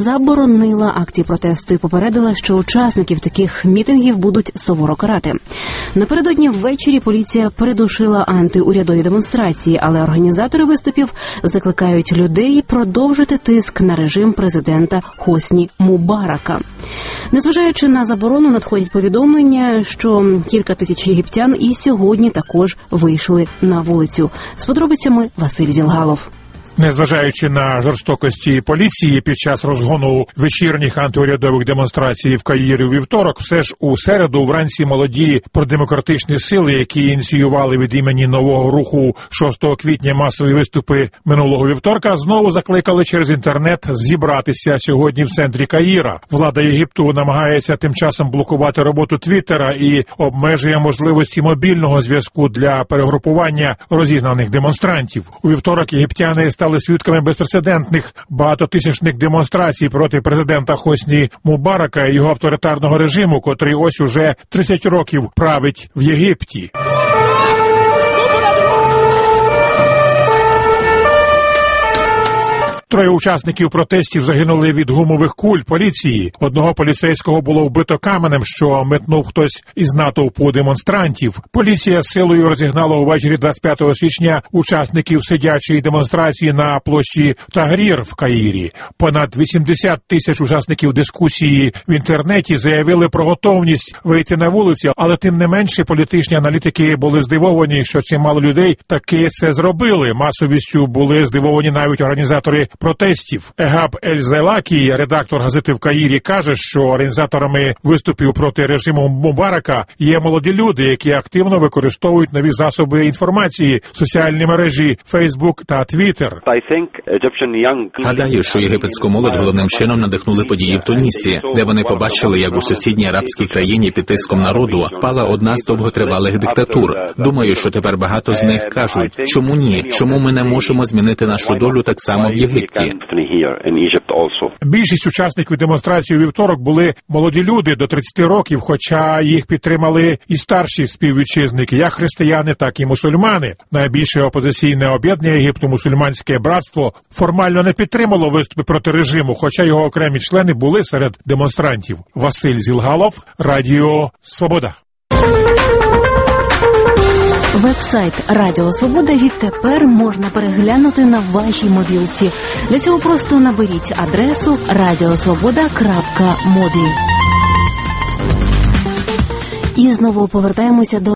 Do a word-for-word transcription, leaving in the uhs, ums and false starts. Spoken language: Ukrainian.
заборонила акції протесту і попередила, що учасників таких мітингів будуть суворо карати. Напередодні ввечері поліція придушила антиурядові демонстрації, але організатори виступів закликають людей продовжити тиск на режим президента Хосні Мубарака. Незважаючи на заборону, надходять повідомлення, що кілька тисяч єгиптян і сьогодні також вийшли на вулицю. З подробицями Василь Зілгалов. Незважаючи на жорстокості поліції під час розгону вечірніх антиурядових демонстрацій в Каїрі у вівторок, все ж у середу вранці молоді продемократичні сили, які ініціювали від імені нового руху шостого квітня масові виступи минулого вівторка, знову закликали через інтернет зібратися сьогодні в центрі Каїра. Влада Єгипту намагається тим часом блокувати роботу Твіттера і обмежує можливості мобільного зв'язку для перегрупування розігнаних демонстрантів. У вівторок єгиптяни стали свідками безпрецедентних багатотисячних демонстрацій проти президента Хосні Мубарака і його авторитарного режиму, котрий ось уже тридцять років править в Єгипті. Троє учасників протестів загинули від гумових куль поліції. Одного поліцейського було вбито каменем, що метнув хтось із натовпу демонстрантів. Поліція з силою розігнала увечері двадцять п'ятого січня учасників сидячої демонстрації на площі Тагрір в Каїрі. Понад вісімдесят тисяч учасників дискусії в інтернеті заявили про готовність вийти на вулиці, але тим не менше політичні аналітики були здивовані, що чимало людей таки це зробили. Масовістю були здивовані навіть організатори протестів. Егаб Ель-Зелакі, редактор газети в Каїрі, каже, що організаторами виступів проти режиму Мубарака є молоді люди, які активно використовують нові засоби інформації, соціальні мережі Facebook та Twitter. Гадаю, що єгипетську молодь головним чином надихнули події в Тунісі, де вони побачили, як у сусідній арабській країні під тиском народу впала одна з довготривалих диктатур. Думаю, що тепер багато з них кажуть, чому ні, чому ми не можемо змінити нашу долю так само в Єгипті. Більшість учасників демонстрації у вівторок були молоді люди до тридцяти років, хоча їх підтримали і старші співвітчизники, як християни, так і мусульмани. Найбільше опозиційне об'єднання Єгипту, мусульманське братство, формально не підтримало виступи проти режиму, хоча його окремі члени були серед демонстрантів. Василь Зілгалов, Радіо Свобода. Веб-сайт Радіо Свобода відтепер можна переглянути на вашій мобілці. Для цього просто наберіть адресу радіосвобода крапка мобі. І знову повертаємося до